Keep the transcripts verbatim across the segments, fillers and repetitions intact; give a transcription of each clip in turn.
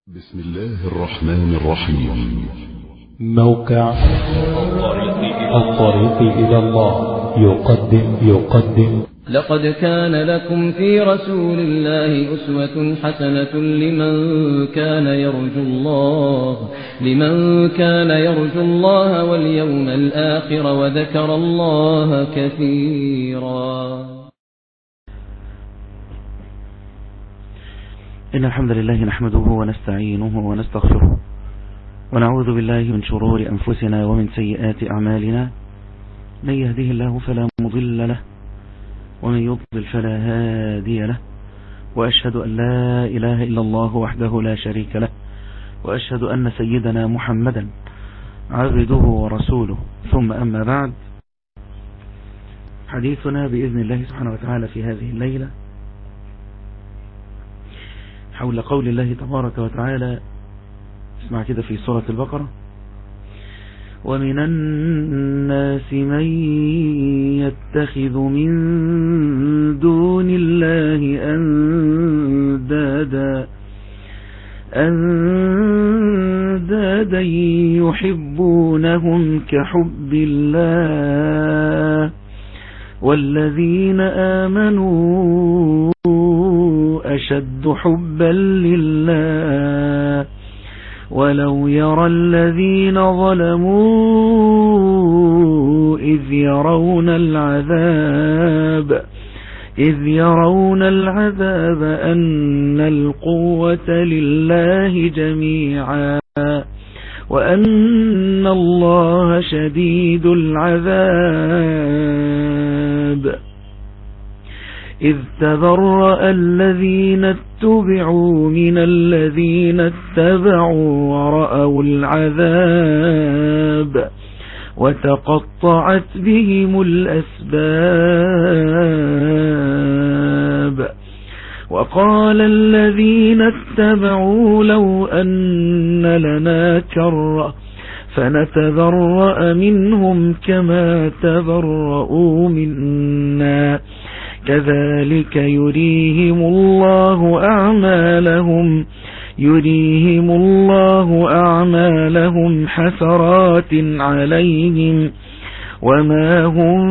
بسم الله الرحمن الرحيم. موقع الطريق إلى الله يقدم يقدم لقد كان لكم في رسول الله أسوة حسنة لمن كان يرجو الله لمن كان يرجو الله واليوم الآخر وذكر الله كثيرا. إن الحمد لله نحمده ونستعينه ونستغفره ونعوذ بالله من شرور أنفسنا ومن سيئات أعمالنا. من يهده الله فلا مضل له ومن يضلل فلا هادي له، وأشهد أن لا إله إلا الله وحده لا شريك له، وأشهد أن سيدنا محمدا عبده ورسوله. ثم أما بعد، حديثنا بإذن الله سبحانه وتعالى في هذه الليلة حول قول الله تبارك وتعالى. اسمع كده في سورة البقرة: ومن الناس من يتخذ من دون الله أندادا أندادا يحبونهم كحب الله والذين آمنوا أشد حبا لله ولو يرى الذين ظلموا إذ يرون العذاب إذ يرون العذاب أن القوة لله جميعا وأن الله شديد العذاب. إذ تبرأ الذين اتبعوا من الذين اتبعوا ورأوا العذاب وتقطعت بهم الأسباب. وقال الذين اتبعوا لو أن لنا كرة فنتبرأ منهم كما تبرؤوا منا كذلك يريهم الله أعمالهم يريهم الله أعمالهم حسرات عليهم وما هم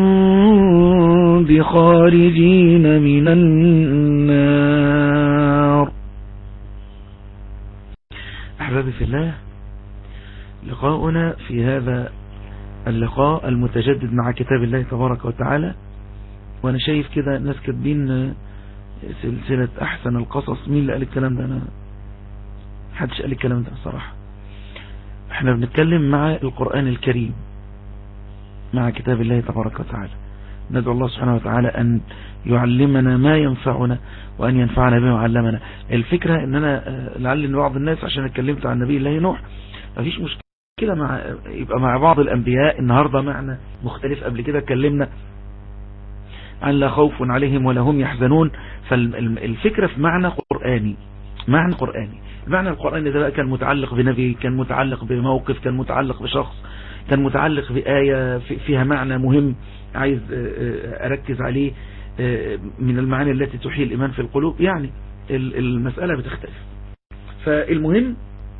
بخارجين من النار. أحبابي في الله، لقاؤنا في هذا اللقاء المتجدد مع كتاب الله تبارك وتعالى. وانا شايف كده ناس كاتبين سلسلة احسن القصص. مين اللي قال الكلام ده؟ انا محدش قال الكلام ده صراحة. احنا بنتكلم مع القرآن الكريم، مع كتاب الله تبارك وتعالى. ندعو الله سبحانه وتعالى ان يعلمنا ما ينفعنا وان ينفعنا بما علمنا. الفكرة ان انا لعل ان بعض الناس عشان اتكلمت عن نبي الله نوح مفيش مشكلة مع يبقى مع بعض الانبياء. النهاردة معنى مختلف. قبل كده اتكلمنا عن لا خوف عليهم ولا هم يحزنون. فالفكرة في معنى قرآني، معنى قرآني. المعنى القرآني ده بقى كان متعلق بنبي، كان متعلق بموقف، كان متعلق بشخص، كان متعلق بآية فيها معنى مهم عايز أركز عليه من المعاني التي تحيي الإيمان في القلوب. يعني المسألة بتختلف. فالمهم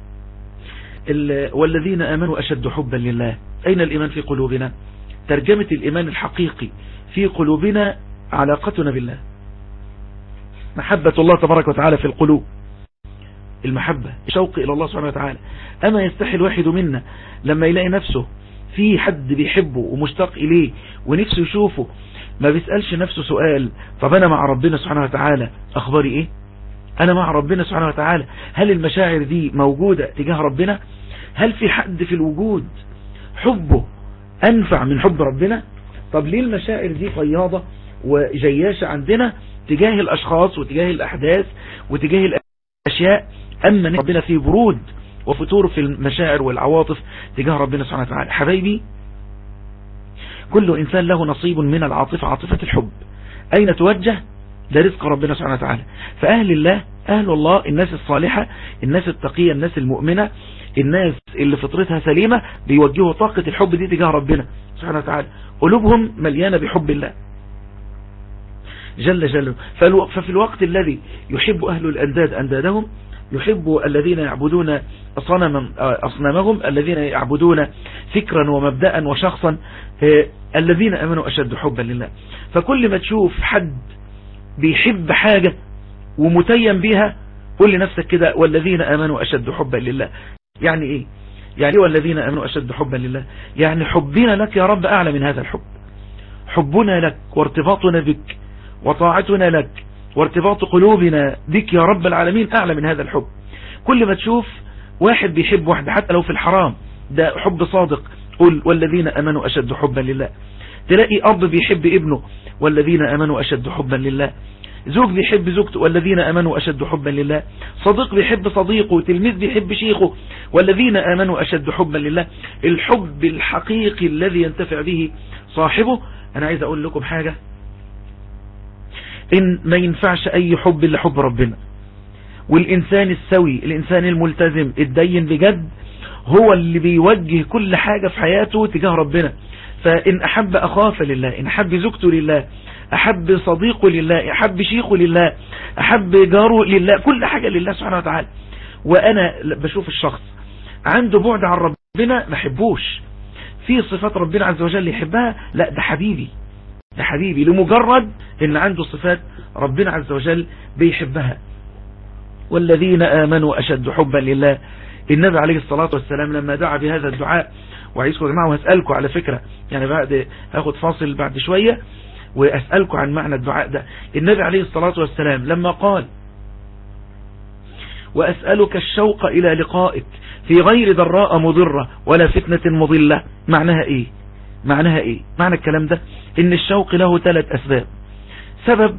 والذين آمنوا أشد حبا لله. أين الإيمان في قلوبنا؟ ترجمة الإيمان الحقيقي في قلوبنا علاقتنا بالله، محبة الله تبارك وتعالى في القلوب، المحبة، الشوق إلى الله سبحانه وتعالى. أما يستحي الواحد منا لما يلاقي نفسه في حد بيحبه ومشتاق إليه ونفسه يشوفه، ما بيسألش نفسه سؤال: طب أنا مع ربنا سبحانه وتعالى أخباري إيه؟ أنا مع ربنا سبحانه وتعالى هل المشاعر دي موجودة تجاه ربنا؟ هل في حد في الوجود حبه أنفع من حب ربنا؟ طب ليه المشاعر دي فياضة وجياشة عندنا تجاه الأشخاص وتجاه الأحداث وتجاه الأشياء، أما ربنا فيه برود وفتور في المشاعر والعواطف تجاه ربنا سبحانه وتعالى؟ حبايبي، كل إنسان له نصيب من العاطفة، عاطفة الحب. أين توجه؟ ده رزق ربنا سبحانه وتعالى. فأهل الله، أهل الله، الناس الصالحة، الناس التقية، الناس المؤمنة، الناس اللي فطرتها سليمة بيوجهوا طاقة الحب دي تجاه ربنا سبحانه وتعالى. قلوبهم مليانة بحب الله جل جلاله. ففي الوقت الذي يحب أهل الأنداد أندادهم يحب الذين يعبدون صنما أصنامهم، الذين يعبدون فكرا ومبدأ وشخصا، الذين أمنوا أشد حبا لله. فكل ما تشوف حد بيحب حاجة ومتيم بها قل لنفسك كده والذين آمنوا أشد حبا لله. يعني إيه؟ يعني والذين آمنوا أشد حبا لله يعني حبنا لك يا رب أعلى من هذا الحب. حبنا لك وارتباطنا بك وطاعتنا لك وارتباط قلوبنا بك يا رب العالمين أعلى من هذا الحب. كل ما تشوف واحد بيحب واحد حتى لو في الحرام ده حب صادق قل والذين آمنوا أشد حبا لله. تلاقي أب بيحب ابنه والذين آمنوا أشد حبا لله. زوج بيحب زوجته والذين آمنوا أشد حبا لله. صديق بيحب صديقه، تلميذ بيحب شيخه والذين آمنوا أشد حبا لله. الحب الحقيقي الذي ينتفع به صاحبه. أنا عايز أقول لكم حاجة، إن ما ينفعش أي حب إلا حب ربنا. والإنسان السوي، الإنسان الملتزم الدين بجد هو اللي بيوجه كل حاجة في حياته تجاه ربنا. فإن أحب أخاه فلله، إن أحب زوجته لله، أحب صديقه لله، أحب شيخه لله، أحب جاره لله، كل حاجة لله سبحانه وتعالى. وأنا بشوف الشخص عنده بعد عن ربنا ما حبوش، في صفات ربنا عز وجل يحبها، لا ده حبيبي، ده حبيبي لمجرد إن عنده صفات ربنا عز وجل بيحبها. والذين آمنوا أشد حبا لله. النبي عليه الصلاة والسلام لما دعا بهذا الدعاء، وعايزكم يا جماعة وهسألكم على فكرة يعني بعد هاخد فاصل بعد شوية وأسألكم عن معنى الدعاء ده. النبي عليه الصلاة والسلام لما قال وأسألك الشوق إلى لقائك في غير ضراء مضرة ولا فتنة مضلة، معناها إيه؟ معناها إيه؟ معنى الكلام ده إن الشوق له ثلاث أسباب. سبب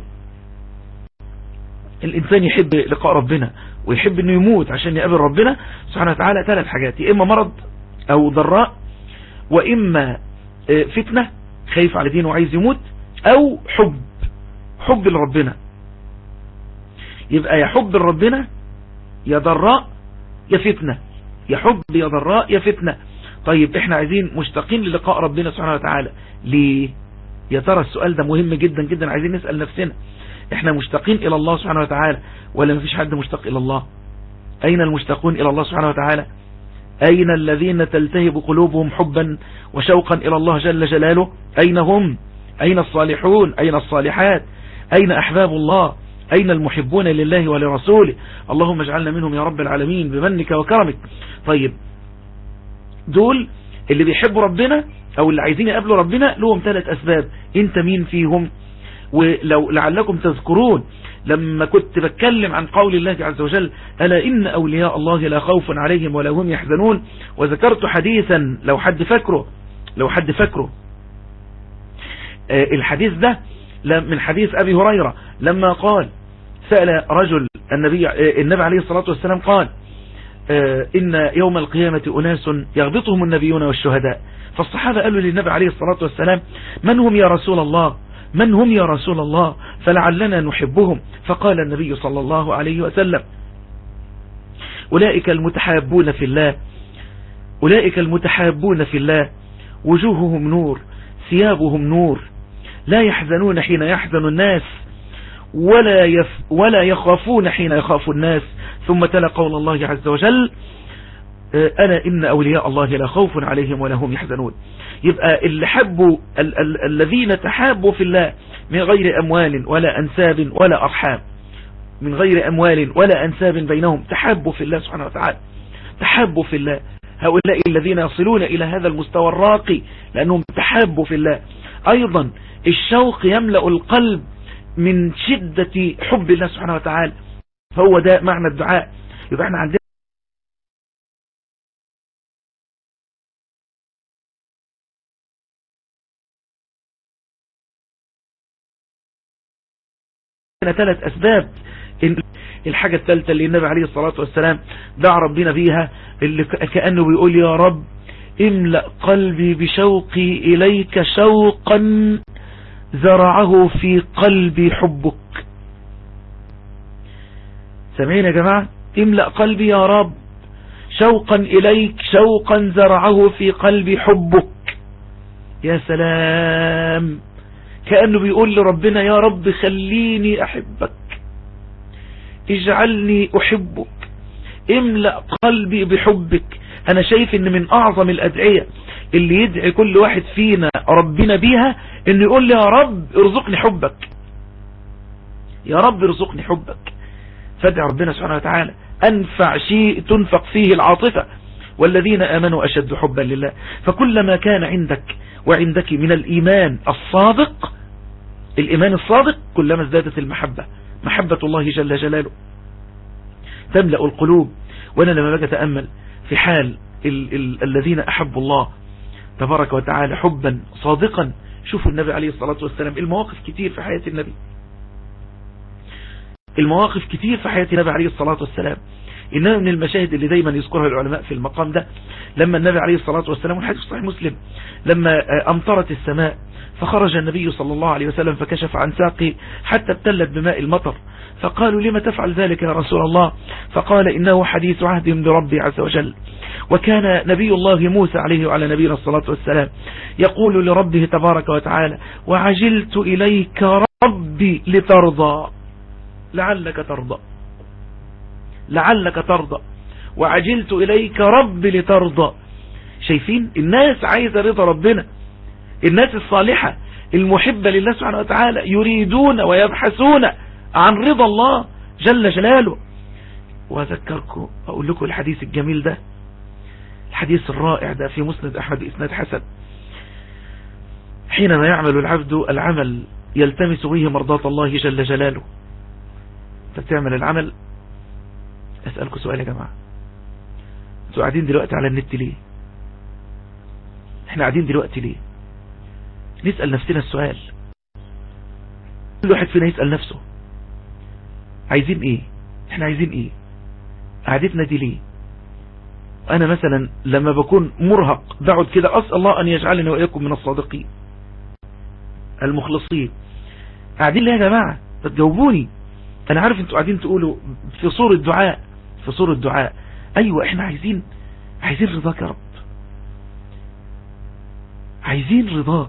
الإنسان يحب لقاء ربنا ويحب أنه يموت عشان يقابل ربنا سبحانه وتعالى، ثلاث حاجات، إما مرض أو ضراء، وإما فتنة خايف على دينه وعايز يموت، أو حب حب لربنا. يبقى يا حب لربنا يا ضراء يا فتنة، يا حب يا ضراء يا فتنة. طيب احنا عايزين مشتاقين للقاء ربنا سبحانه وتعالى ليه؟ يا ترى السؤال ده مهم جدا جدا، عايزين نسأل نفسنا احنا مشتاقين الى الله سبحانه وتعالى ولا مفيش حد مشتاق الى الله؟ اين المشتاقون الى الله سبحانه وتعالى؟ اين الذين تلتهب قلوبهم حبا وشوقا الى الله جل جلاله؟ اين هم؟ اين الصالحون؟ اين الصالحات؟ اين احباب الله؟ اين المحبون لله ولرسوله؟ اللهم اجعلنا منهم يا رب العالمين بمنك وكرمك. طيب دول اللي بيحبوا ربنا او اللي عايزين يقابلوا ربنا لهم ثلاث اسباب، انت مين فيهم؟ ولو لعلكم تذكرون لما كنت بتكلم عن قول الله عز وجل ألا إن أولياء الله لا خوف عليهم ولا هم يحزنون، وذكرت حديثا لو حد فكره لو حد فكره الحديث ده من حديث أبي هريرة لما قال سأل رجل النبي النبي عليه الصلاة والسلام قال إن يوم القيامة أناس يغبطهم النبيون والشهداء. فالصحابة قالوا للنبي عليه الصلاة والسلام من هم يا رسول الله؟ من هم يا رسول الله؟ فلعلنا نحبهم. فقال النبي صلى الله عليه وسلم أولئك المتحابون في الله أولئك المتحابون في الله وجوههم نور ثيابهم نور لا يحزنون حين يحزن الناس ولا يف ولا يخافون حين يخاف الناس. ثم تلا قول الله عز وجل ألا إن أولياء الله لا خوف عليهم ولا هم يحزنون. يبقى اللي حبوا ال ال الذين تحابوا في الله من غير أموال ولا أنساب ولا أرحام، من غير أموال ولا أنساب بينهم، تحابوا في الله سبحانه وتعالى، تحابوا في الله. هؤلاء الذين يصلون إلى هذا المستوى الراقي لأنهم تحابوا في الله. أيضا الشوق يملأ القلب من شدة حب الله سبحانه وتعالى، فهو ده معنى الدعاء. يبقى احنا عندنا ثلاث أسباب. الحاجة الثالثة اللي النبي عليه الصلاة والسلام دعا ربنا بيها اللي كأنه بيقول يا رب املأ قلبي بشوقي إليك شوقا زرعه في قلبي حبك. سمعين يا جماعة؟ املأ قلبي يا رب شوقا إليك شوقا زرعه في قلبي حبك. يا سلام، كأنه بيقول لربنا يا رب خليني أحبك، اجعلني أحبك، املأ قلبي بحبك. انا شايف ان من اعظم الادعية اللي يدعي كل واحد فينا ربنا بيها انه يقول لي يا رب ارزقني حبك، يا رب ارزقني حبك. فادع ربنا سبحانه وتعالى انفع شيء تنفق فيه العاطفة، والذين آمنوا أشد حبا لله. فكلما كان عندك وعندك من الإيمان الصادق، الإيمان الصادق، كلما ازدادت المحبة، محبة الله جل جلاله تملأ القلوب. وأنا لما بقى أتأمل في حال ال ال الذين أحبوا الله تبارك وتعالى حبا صادقا، شوفوا النبي عليه الصلاة والسلام، المواقف كتير في حياة النبي، المواقف كتير في حياة النبي عليه الصلاة والسلام. إنها من المشاهد اللي دايما يذكرها العلماء في المقام ده، لما النبي عليه الصلاة والسلام، والحديث صحيح مسلم، لما أمطرت السماء فخرج النبي صلى الله عليه وسلم فكشف عن ساقه حتى ابتلت بماء المطر، فقالوا لما تفعل ذلك يا رسول الله؟ فقال إنه حديث عهد بربي عز وجل. وكان نبي الله موسى عليه وعلى نبينا الصلاة والسلام يقول لربه تبارك وتعالى وعجلت إليك ربي لترضى، لعلك ترضى، لعلك ترضى، وعجلت إليك ربي لترضى. شايفين الناس عايزة رضا ربنا، الناس الصالحة المحبة لله سبحانه وتعالى يريدون ويبحثون عن رضا الله جل جلاله. وأذكركم أقول لكم الحديث الجميل ده، الحديث الرائع ده في مسند أحمد إسناد حسن، حينما يعمل العبد العمل يلتمس به مرضاة الله جل جلاله. فتعمل العمل، أسألكم سؤال يا جماعة، انتوا قاعدين دلوقتي على النت ليه؟ احنا قاعدين دلوقتي ليه؟ نسأل نفسنا السؤال، كل واحد فينا يسأل نفسه عايزين ايه؟ احنا عايزين ايه؟ قعدتنا دي ليه؟ انا مثلا لما بكون مرهق بقعد كده اسأل الله ان يجعلني واياكم من الصادقين المخلصين. قاعدين ليه يا جماعة؟ تجاوبوني. انا عارف انتوا قاعدين تقولوا في صورة دعاء، في صورة دعاء. ايوه احنا عايزين عايزين رضاك يا رب، عايزين رضاك،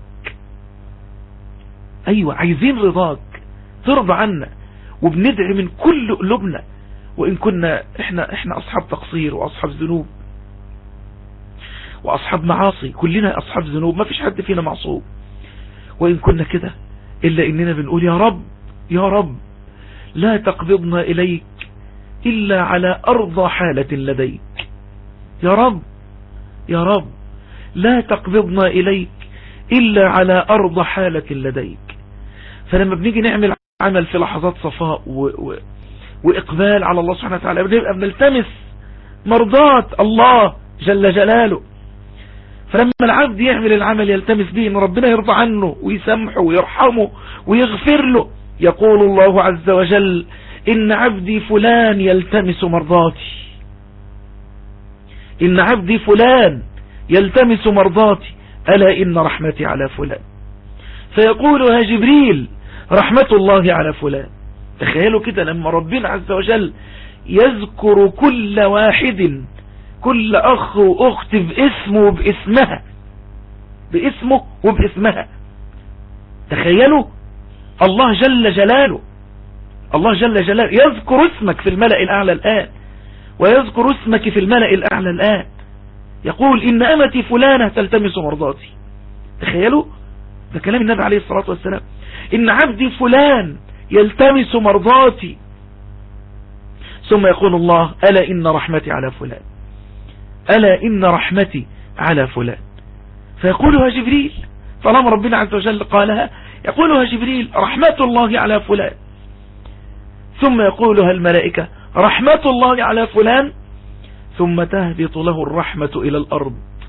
ايوه عايزين رضاك ترضى عنا. وبندعي من كل قلوبنا، وان كنا احنا احنا اصحاب تقصير واصحاب ذنوب واصحاب معاصي، كلنا اصحاب ذنوب، ما فيش حد فينا معصوم. وان كنا كده الا اننا بنقول يا رب يا رب لا تقبضنا إليك إلا على أرضى حالة لديك، يا رب يا رب لا تقبضنا إليك إلا على أرضى حالة لديك. فلما بنيجي نعمل عمل في لحظات صفاء و... و... وإقبال على الله سبحانه وتعالى، بنبقى بنلتمس مرضاة الله جل جلاله. فلما العبد يعمل العمل يلتمس به ان ربنا يرضى عنه ويسامحه ويرحمه ويغفر له، يقول الله عز وجل إن عبدي فلان يلتمس مرضاتي، إن عبدي فلان يلتمس مرضاتي ألا إن رحمتي على فلان. فيقولها جبريل رحمة الله على فلان. تخيلوا كده لما ربنا عز وجل يذكر كل واحد، كل أخ وأخت باسمه وباسمها، باسمه وباسمها. تخيلوا الله جل جلاله، الله جل جلاله يذكر اسمك في الملأ الأعلى الآن، ويذكر اسمك في الملأ الأعلى الآن، يقول إن أمتي فلانة تلتمس مرضاتي. تخيلوا ده كلام النبي عليه الصلاة والسلام، إن عبدي فلان يلتمس مرضاتي. ثم يقول الله ألا إن رحمتي على فلان، ألا إن رحمتي على فلان. فيقولها جبريل، طالما ربنا عز وجل قالها يقولها جبريل رحمة الله على فلان. ثم يقولها الملائكة رحمة الله على فلان، ثم تهبط له الرحمة إلى الأرض.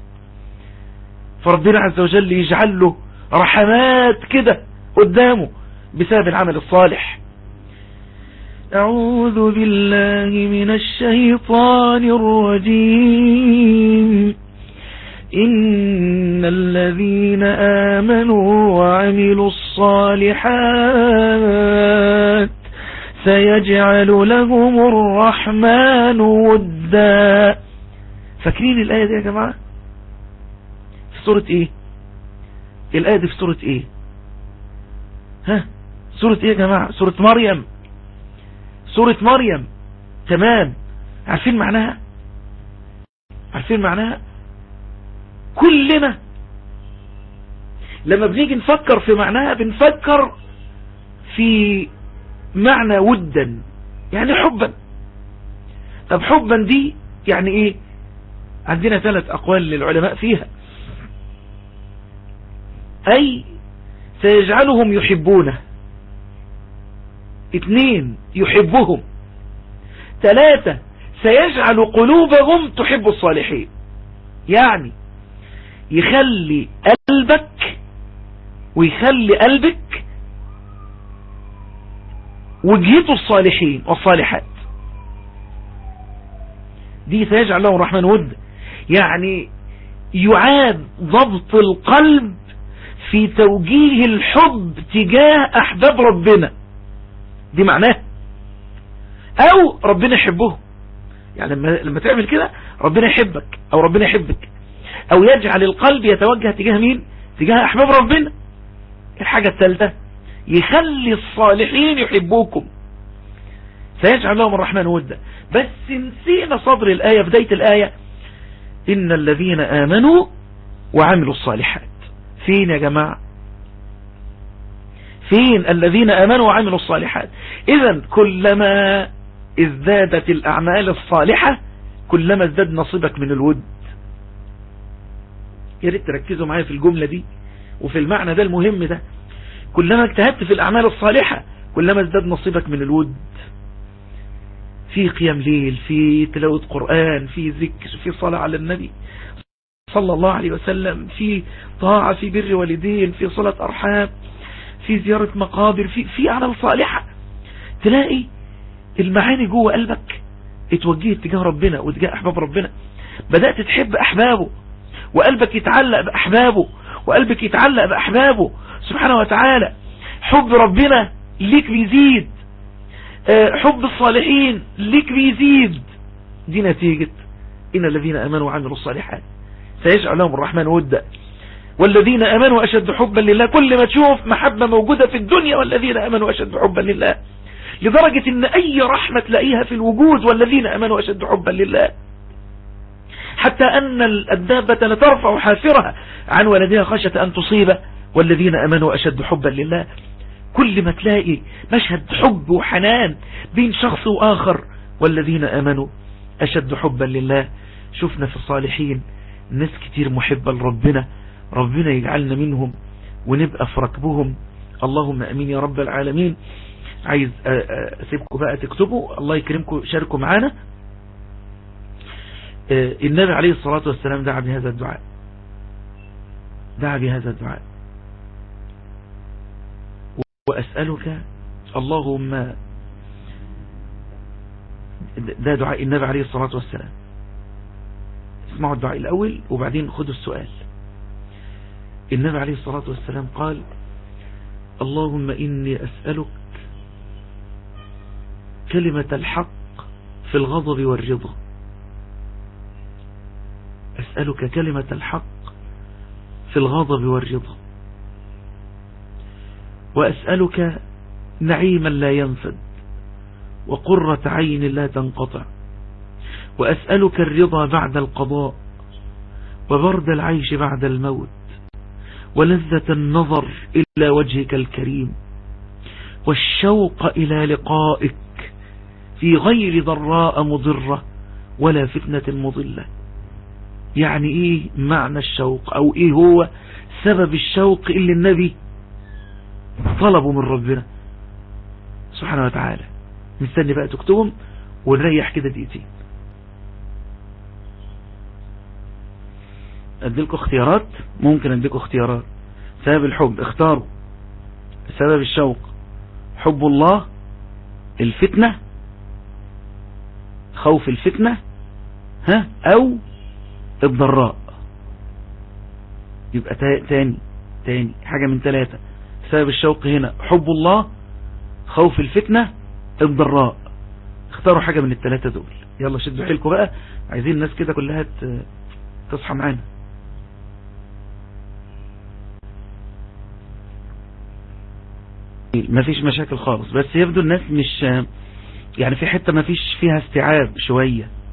فربنا عز وجل يجعل له رحمات كده قدامه بسبب العمل الصالح. أعوذ بالله من الشيطان الرجيم. إن الذين آمنوا وعملوا الصالحات سيجعل لهم الرحمن ودا. فاكرين الآية دي يا جماعة؟ في سورة ايه؟ الآية دي في سورة ايه؟ ها؟ سورة ايه يا جماعة؟ سورة مريم، سورة مريم. تمام. عارفين معناها؟ عارفين معناها؟ كلنا لما بنيجي نفكر في معناها بنفكر في معنى ودا، يعني حبا. طب حبا دي يعني ايه؟ عندنا ثلاث اقوال للعلماء فيها. اي سيجعلهم يحبونه، اثنين يحبهم، ثلاثة سيجعل قلوبهم تحب الصالحين. يعني يخلي قلبك ويخلي قلبك وجهته الصالحين والصالحات. دي سيجعل له الرحمن ود، يعني يعاد ضبط القلب في توجيه الحب تجاه أحباب ربنا. دي معناه أو ربنا يحبه، يعني لما, لما تعمل كده ربنا يحبك أو ربنا يحبك، أو يجعل القلب يتوجه تجاه مين؟ تجاه أحباب ربنا. الحاجة الثالثة يخلي الصالحين يحبوكم، سيجعل لهم الرحمن ودا. بس نسينا صدر الآية، بداية الآية إن الذين آمنوا وعملوا الصالحات. فين يا جماعة؟ فين الذين آمنوا وعملوا الصالحات؟ إذن كلما ازدادت الأعمال الصالحة كلما ازداد نصيبك من الود. يا ريت تركزوا معايا في الجملة دي وفي المعنى ده المهم ده. كلما اجتهدت في الأعمال الصالحة كلما ازداد نصيبك من الود، في قيام ليل، في تلاوة قرآن، في ذكر، في صلاة على النبي صلى الله عليه وسلم، في طاعة، في بر والدين، في صلة أرحام، في زيارة مقابر، في في أعمال صالحة. تلاقي المعاني جوه قلبك اتوجهت تجاه ربنا وتجاه أحباب ربنا. بدأت تحب أحبابه وقلبك يتعلق بأحبابه وقلبك يتعلق بأحبابه سبحانه وتعالى. حب ربنا ليك بيزيد، حب الصالحين ليك بيزيد. دي نتيجة إن الذين آمنوا وعملوا الصالحات سيجعل لهم الرحمن ودا. والذين آمنوا أشد حبا لله. كل ما تشوف محبة موجودة في الدنيا والذين آمنوا أشد حبا لله، لدرجة إن أي رحمة تلاقيها في الوجود والذين آمنوا أشد حبا لله، حتى أن الدابة لترفع حافرها عن ولدها خشية أن تصيبه والذين آمنوا أشد حبا لله. كل ما تلاقي مشهد حب وحنان بين شخص وآخر والذين آمنوا أشد حبا لله. شفنا في الصالحين ناس كتير محبة لربنا، ربنا يجعلنا منهم ونبقى في ركبهم. اللهم أمين يا رب العالمين. عايز أسيبكم بقى تكتبوا، الله يكرمكم شاركوا معانا. النبي عليه الصلاة والسلام دعا بهذا الدعاء، دعا بهذا الدعاء: وأسألك اللهم. ده دعاء النبي عليه الصلاة والسلام. اسمعوا الدعاء الأول وبعدين خدوا السؤال. النبي عليه الصلاة والسلام قال: اللهم إني أسألك كلمة الحق في الغضب والرضا. أسألك كلمة الحق في الغضب والرضا، وأسألك نعيما لا ينفد وقرة عين لا تنقطع، وأسألك الرضا بعد القضاء وبرد العيش بعد الموت ولذة النظر إلى وجهك الكريم والشوق إلى لقائك في غير ضراء مضرة ولا فتنة مضلة. يعني ايه معنى الشوق، او ايه هو سبب الشوق اللي النبي طلبه من ربنا سبحانه وتعالى؟ مستني بقى تكتبهم ونريح كده دقيقتين. اديلكوا اختيارات، ممكن اديلكوا اختيارات. سبب الحب اختاروا. سبب الشوق حب الله، الفتنة، خوف الفتنة، ها، او الضراء. يبقى تاني تاني حاجة من ثلاثة. سبب الشوق هنا حب الله، خوف الفتنة، الضراء. اختاروا حاجة من الثلاثة دول. يلا شدوا حيلكم بقى، عايزين الناس كده كلها تصحى معانا. مفيش مشاكل خالص، بس يبدو الناس مش يعني في حتة مفيش فيها استيعاب شوية.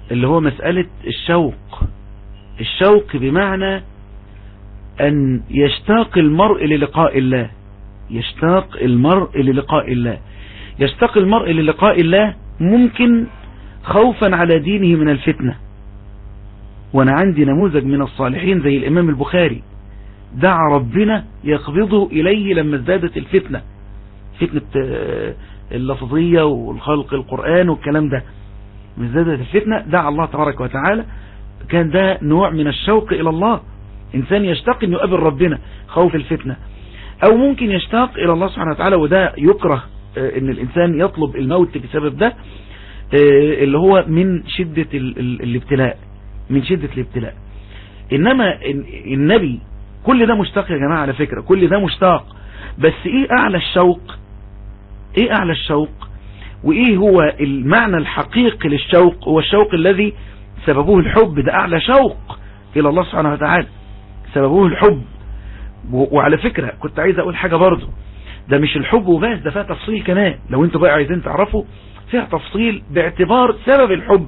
اللي هو مسألة الشوق. الشوق بمعنى أن يشتاق المرء للقاء الله، يشتاق المرء للقاء الله يشتاق المرء للقاء الله ممكن خوفا على دينه من الفتنة. وانا عندي نموذج من الصالحين زي الامام البخاري، دعا ربنا يقبضه اليه لما ازدادت الفتنة، فتنة اللفظية والخلق القرآن والكلام ده، لما ازدادت الفتنة دعا الله تبارك وتعالى. كان ده نوع من الشوق الى الله، انسان يشتاق انه يقابل ربنا خوف الفتنة. او ممكن يشتاق الى الله سبحانه وتعالى، وده يكره ان الانسان يطلب الموت بسبب ده، اللي هو من شدة الابتلاء، من شدة الابتلاء. انما النبي كل ده مشتاق يا جماعة، على فكرة كل ده مشتاق، بس ايه اعلى الشوق؟ ايه اعلى الشوق وايه هو المعنى الحقيقي للشوق؟ هو الشوق الذي سببه الحب، ده اعلى شوق الى الله سبحانه وتعالى، سببه الحب. وعلى فكرة كنت عايز اقول حاجة برضو، ده مش الحب وبس، ده فيها تفصيل كمان، لو انتوا بقى عايزين تعرفوا فيها تفصيل باعتبار سبب الحب،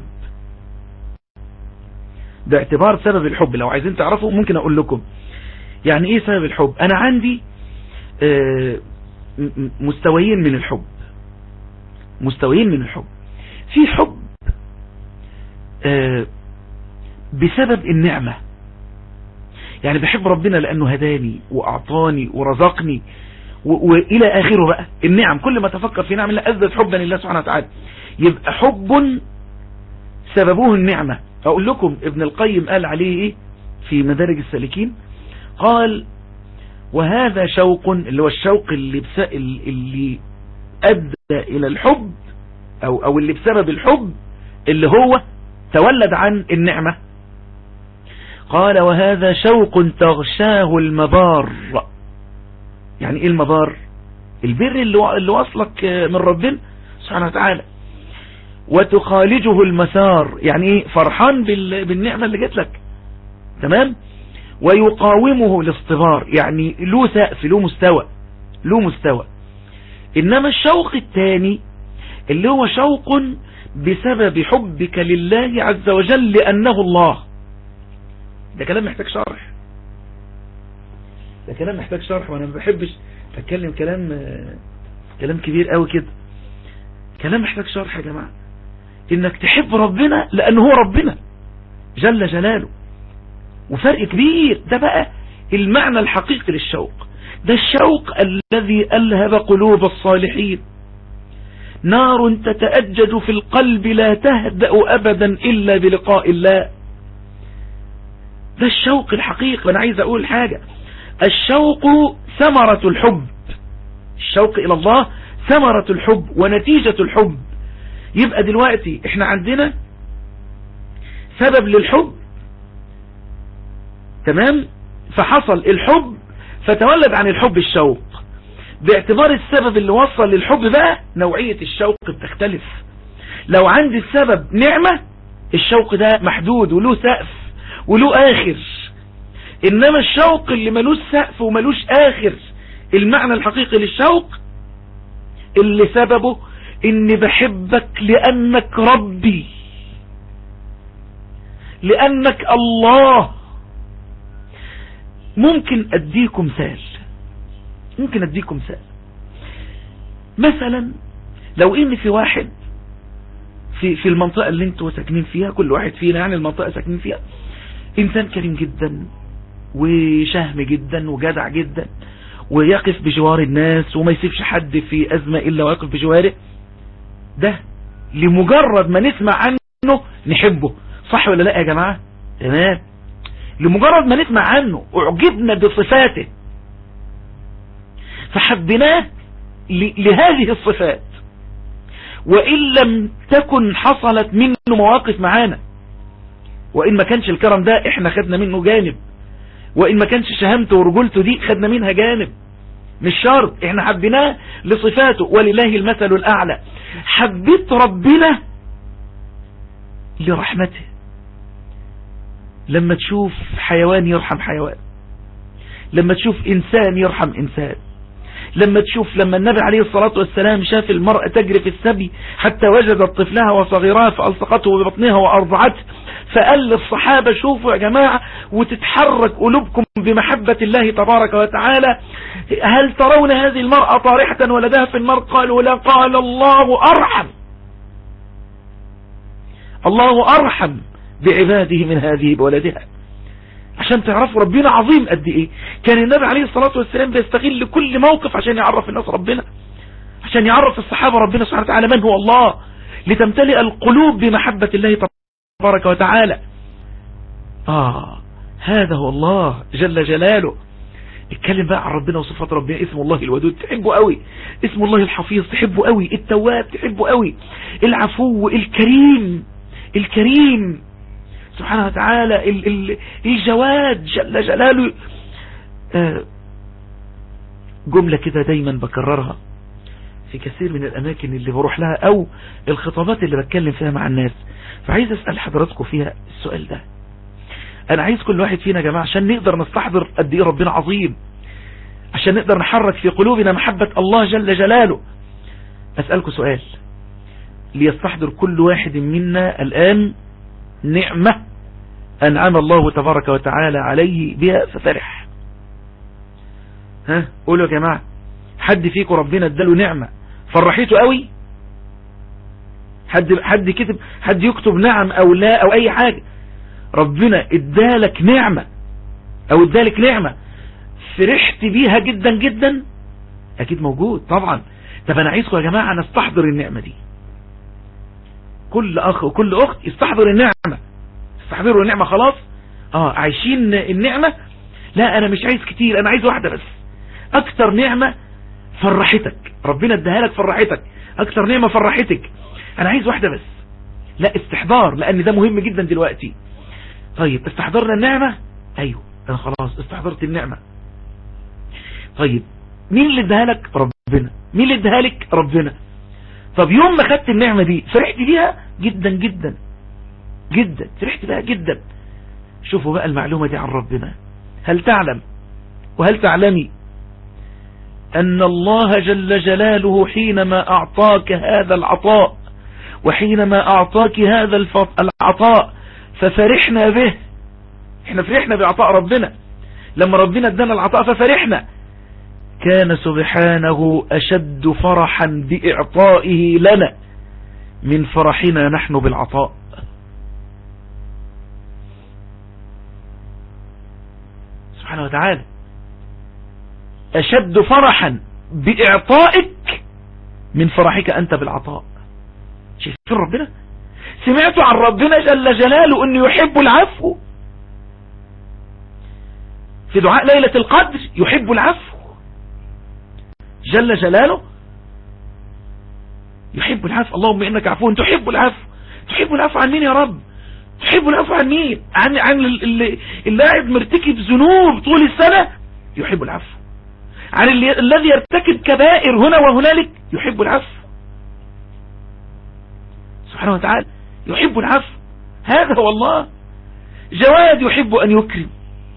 باعتبار سبب الحب. لو عايزين تعرفوا ممكن اقول لكم يعني ايه سبب الحب. انا عندي مستويين من الحب، مستويين من الحب. في حب بسبب النعمة، يعني بحب ربنا لأنه هداني وأعطاني ورزقني وإلى آخره بقى النعم. كل ما تفكر في نعم الله أزداد حبا لله سبحانه وتعالى، يبقى حب سببه النعمة. أقول لكم ابن القيم قال عليه إيه في مدارج السالكين؟ قال وهذا شوق، اللي هو الشوق اللي, بس اللي أدى إلى الحب، أو, أو اللي بسبب الحب اللي هو تولد عن النعمة. قال وهذا شوق تغشاه المبار. يعني ايه المبار؟ البر اللي وصلك من ربنا سبحانه وتعالى. وتخالجه المسار، يعني ايه؟ فرحان بالنعمة اللي جت لك، تمام. ويقاومه الاصطبار، يعني له سقف، له مستوى، له مستوى. انما الشوق الثاني اللي هو شوق بسبب حبك لله عز وجل لأنه الله، ده كلام محتاج شرح، ده كلام محتاج شرح، وانا ما بحبش اتكلم كلام كلام كبير قوي كده. كلام محتاج شرح يا جماعة. انك تحب ربنا لانه هو ربنا جل جلاله، وفرق كبير. ده بقى المعنى الحقيقي للشوق، ده الشوق الذي ألهب قلوب الصالحين. نار تتأجج في القلب لا تهدأ أبدا إلا بلقاء الله. ده الشوق الحقيقي. وانا عايز اقول حاجة، الشوق ثمرة الحب، الشوق الى الله ثمرة الحب ونتيجة الحب. يبقى دلوقتي احنا عندنا سبب للحب، تمام، فحصل الحب فتولد عن الحب الشوق. باعتبار السبب اللي وصل للحب بقى نوعية الشوق بتختلف. لو عندي السبب نعمة، الشوق ده محدود وله سقف وله آخر. إنما الشوق اللي ملوش سقف وملوش آخر، المعنى الحقيقي للشوق اللي سببه إني بحبك لأنك ربي، لأنك الله. ممكن أديكم مثال، ممكن أديكم مثال. مثلا لو إن في واحد في في المنطقة اللي انتوا ساكنين فيها، كل واحد فينا يعني المنطقة ساكنين فيها، إنسان كريم جدا وشهم جدا وجدع جدا، ويقف بجوار الناس وما يسيبش حد في أزمة إلا ويقف بجواره. ده لمجرد ما نسمع عنه نحبه، صح ولا لا يا جماعة؟ تمام. لمجرد ما نسمع عنه اعجبنا بصفاته فحبناه لهذه الصفات، وإن لم تكن حصلت منه مواقف معانا، وإن ما كانش الكرم ده احنا خدنا منه جانب، وإن ما كانش شهامته ورجولته دي خدنا منها جانب، مش شرط، احنا حبيناه لصفاته ولله المثل الأعلى. حبيت ربنا لرحمته. لما تشوف حيوان يرحم حيوان، لما تشوف إنسان يرحم إنسان، لما تشوف لما النبي عليه الصلاة والسلام شاف المرأة تجري في السبي حتى وجدت طفلها وصغيرها فألصقته ببطنها وأرضعته، فقال للصحابة شوفوا يا جماعة وتتحرك قلوبكم بمحبة الله تبارك وتعالى، هل ترون هذه المرأة طارحة ولدها في النار؟ قالوا لا. قال الله أرحم، الله أرحم بعباده من هذه بولدها. عشان تعرفوا ربنا عظيم قد ايه. كان النبي عليه الصلاة والسلام بيستغل كل موقف عشان يعرف الناس ربنا، عشان يعرف الصحابة ربنا سبحانه وتعالى من هو الله، لتمتلئ القلوب بمحبة الله تبارك وتعالى. آه هذا هو الله جل جلاله. اتكلم بقى عن ربنا وصفات ربنا. اسم الله الودود تحبه قوي، اسم الله الحفيظ تحبه قوي، التواب تحبه قوي، العفو الكريم الكريم سبحانه وتعالى، ال ال الجواد جل جلاله. آه جملة كده دايما بكررها في كثير من الأماكن اللي بروح لها أو الخطابات اللي بتكلم فيها مع الناس، فعايز أسأل حضراتكم فيها السؤال ده. أنا عايز كل واحد فينا يا جماعة عشان نقدر نستحضر قد إيه ربنا عظيم، عشان نقدر نحرك في قلوبنا محبة الله جل جلاله، أسألكم سؤال ليستحضر كل واحد منا الآن نعمة أنعم الله تبارك وتعالى عليه بها ففرح. ها قولوا يا جماعة، حد فيكم ربنا اداله نعمة فرحيته قوي؟ حد حد كتب حد يكتب نعم او لا او اي حاجة. ربنا ادالك نعمة او ادالك نعمة فرحت بيها جدا جدا؟ اكيد موجود طبعا. طب انا عايزكم يا جماعة نستحضر النعمة دي، كل اخ وكل اخت يستحضر النعمة. استحضروا النعمة خلاص. اه عايشين النعمة. لا انا مش عايز كتير، انا عايز واحدة بس. اكتر نعمة فرحتك ربنا اداها لك فرحتك، اكتر نعمة فرحتك، انا عايز واحدة بس. لا استحضار، لان ده مهم جدا دلوقتي. طيب استحضرنا النعمة، ايوه انا خلاص استحضرت النعمة. طيب مين اللي اداها لك؟ ربنا. مين اللي اداها لك؟ ربنا. طب يوم ما خدت النعمة دي فرحت بيها جدا جدا جدا، فرحت بيها جدا. شوفوا بقى المعلومة دي عن ربنا. هل تعلم وهل تعلمي أن الله جل جلاله حينما أعطاك هذا العطاء وحينما أعطاك هذا العطاء ففرحنا به، احنا فرحنا بعطاء ربنا لما ربنا ادانا العطاء ففرحنا، كان سبحانه أشد فرحا بإعطائه لنا من فرحنا نحن بالعطاء. سبحانه وتعالى أشد فرحا بإعطائك من فرحك أنت بالعطاء. شايفين ربنا؟ سمعتوا عن ربنا جل جلاله أنه يحب العفو في دعاء ليلة القدر، يحب العفو جل جلاله، يحب العفو. اللهم إنك عفو تحب العفو. تحب العفو عن مين يا رب؟ تحب العفو عن مين؟ عن عن اللي اللاعب مرتكب ذنوب طول السنة، يحب العفو. عن الذي يرتكب كبائر هنا وهنالك، يحب العفو سبحانه وتعالى، يحب العفو. هذا هو الله. جواد يحب أن يكرم،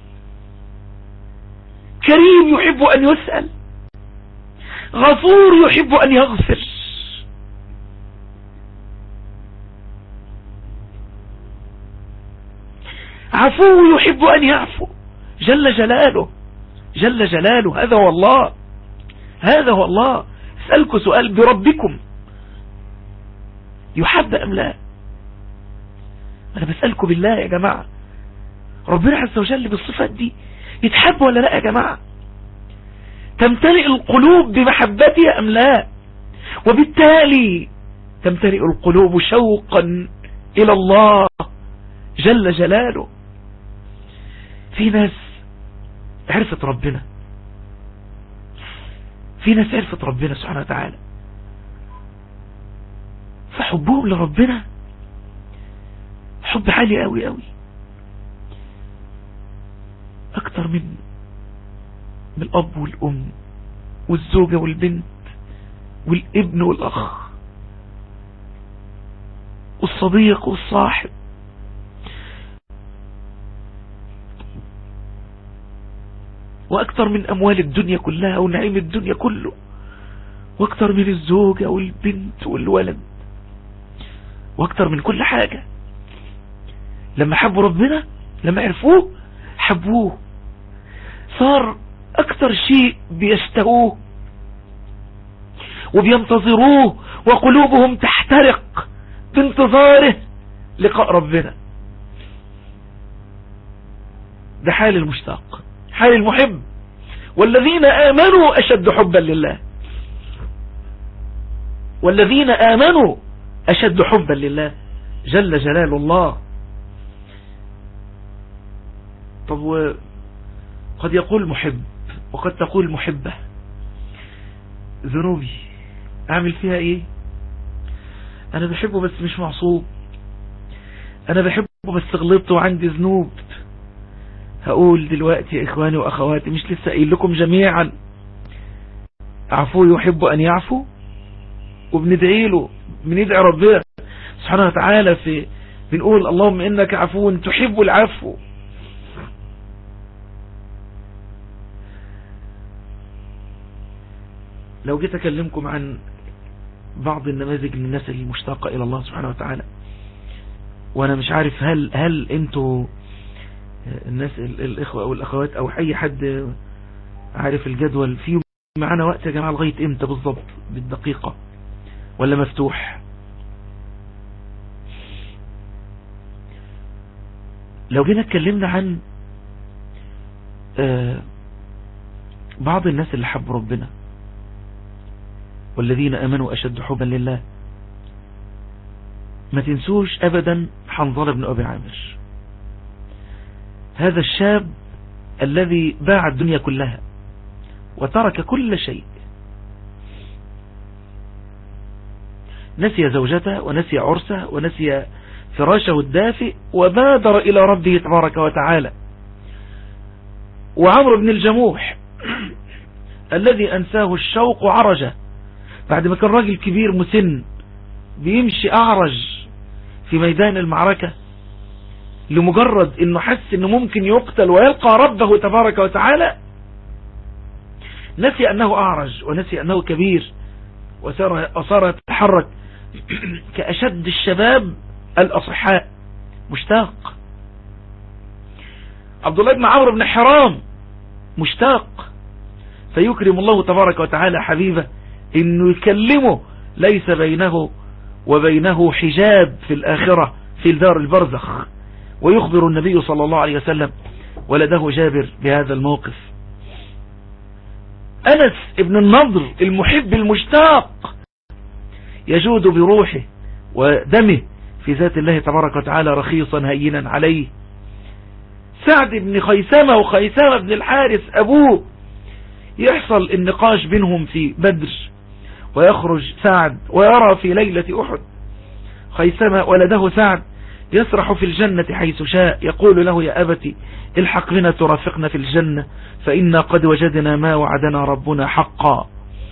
كريم يحب أن يسأل، غفور يحب أن يغفر. عفو يحب أن يعفو جل جلاله جل جلاله. هذا هو الله، هذا هو الله. اسألكم سؤال، بربكم يحب أم لا؟ أنا بسألكم بالله يا جماعة، ربنا عز وجل بالصفات دي يتحب ولا لا يا جماعة؟ تمتلئ القلوب بمحبته أم لا؟ وبالتالي تمتلئ القلوب شوقا إلى الله جل جلاله. في ناس عرفت ربنا، في ناس عرفت ربنا سبحانه وتعالى، فحبهم لربنا حب عالي قوي قوي، اكتر من من الاب والام والزوجة والبنت والابن والاخ والصديق والصاحب. وأكثر من أموال الدنيا كلها ونعيم الدنيا كله، وأكثر من الزوجة والبنت والولد، وأكثر من كل حاجة. لما حبوا ربنا، لما عرفوه حبوه، صار أكثر شيء بيشتهوه وبينتظروه، وقلوبهم تحترق بانتظاره لقاء ربنا. ده حال المشتاق، حال المحب. والذين آمنوا أشد حبا لله، والذين آمنوا أشد حبا لله جل جلال الله. طب قد يقول محب وقد تقول محبة، ذنوبي أعمل فيها إيه؟ أنا بحبه بس مش معصوب، أنا بحبه بس غلطت وعندي ذنوب. هقول دلوقتي يا إخواني وأخواتي، مش لسه قايل لكم جميعا عفو يحب أن يعفو، وبندعي له، بندعي ربنا سبحانه وتعالى في بنقول اللهم إنك عفو تحب العفو. لو جيت أكلمكم عن بعض النماذج من الناس المشتاقة إلى الله سبحانه وتعالى، وأنا مش عارف هل هل أنتوا الناس الإخوة أو الأخوات أو أي حد عارف الجدول فيه معنا وقت يا جماعة لغاية إمتى بالضبط بالدقيقة، ولا مفتوح؟ لو جينا اتكلمنا عن بعض الناس اللي حبوا ربنا، والذين آمنوا أشد حبا لله، ما تنسوش أبدا حنظلة بن أبي عامر، هذا الشاب الذي باع الدنيا كلها وترك كل شيء، نسي زوجته ونسي عرسه ونسي فراشه الدافئ، وبادر إلى ربه تبارك وتعالى. وعمرو بن الجموح الذي أنساه الشوق عرجه، بعد ما كان راجل كبير مسن بيمشي أعرج في ميدان المعركة، لمجرد انه حس انه ممكن يقتل ويلقى ربه تبارك وتعالى، نسي انه اعرج ونسي انه كبير، وصار يتحرك كأشد الشباب الأصحاء، مشتاق. عبد الله بن عمرو بن حرام مشتاق، فيكرم الله تبارك وتعالى حبيبه انه يكلمه ليس بينه وبينه حجاب في الآخرة في دار البرزخ، ويخبر النبي صلى الله عليه وسلم ولده جابر بهذا الموقف. أنس ابن النضر المحب المشتاق يجود بروحه ودمه في ذات الله تبارك وتعالى رخيصا هينا عليه. سعد بن خيثمة وخيثمة بن الحارث أبوه، يحصل النقاش بينهم في بدر، ويخرج سعد ويرى في ليلة أحد خيثمة ولده سعد يسرح في الجنة حيث شاء، يقول له يا أبتي الحق بنا ترافقنا في الجنة فإنا قد وجدنا ما وعدنا ربنا حقا.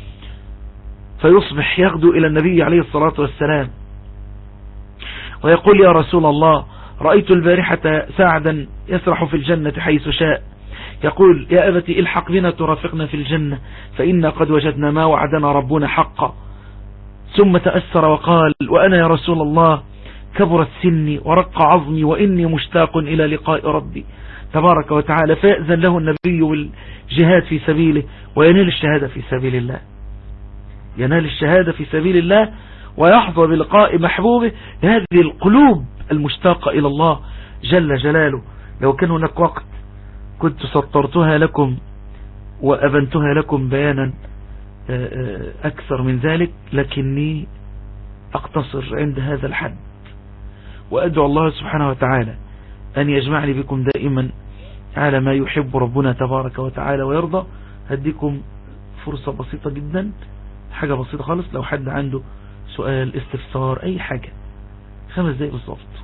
فيصبح يغدو إلى النبي عليه الصلاة والسلام ويقول يا رسول الله رأيت البارحة سعدا يسرح في الجنة حيث شاء، يقول يا أبتي الحق بنا ترافقنا في الجنة فإنا قد وجدنا ما وعدنا ربنا حقا. ثم تأثر وقال وأنا يا رسول الله كبرت سني ورق عظمي وإني مشتاق إلى لقاء ربي تبارك وتعالى. فيأذن له النبي بالجهاد في سبيله وينال الشهادة في سبيل الله، ينال الشهادة في سبيل الله ويحظى بلقاء محبوبه. هذه القلوب المشتاقة إلى الله جل جلاله. لو كان هناك وقت كنت سطرتها لكم وأبنتها لكم بيانا أكثر من ذلك، لكني أقتصر عند هذا الحد، وأدعو الله سبحانه وتعالى أن يجمعني بكم دائما على ما يحب ربنا تبارك وتعالى ويرضى. هديكم فرصة بسيطة جدا، حاجة بسيطة خالص، لو حد عنده سؤال استفسار أي حاجة، خمس دقايق بالضبط.